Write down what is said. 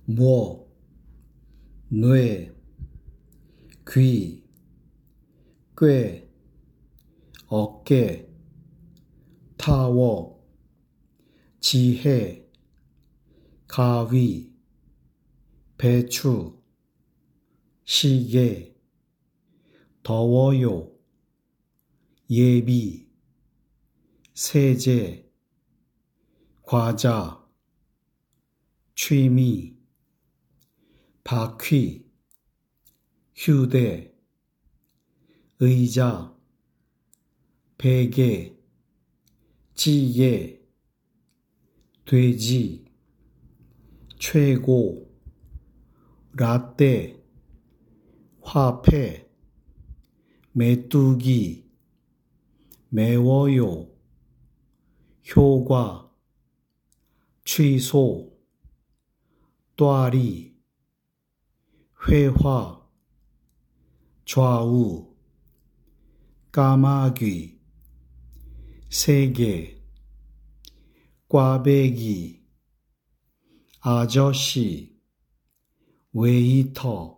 모, 뇌, 귀, 꾀, 어깨, 타워, 지혜, 가위, 배추, 시계, 더워요, 예비, 세제, 과자, 취미, 바퀴, 휴대, 의자, 베개, 찌개, 돼지, 최고, 라떼, 화폐, 메뚜기, 매워요, 효과, 취소, 또아리, 회화, 좌우, 까마귀, 세계, 꽈배기, 아저씨, 웨이터,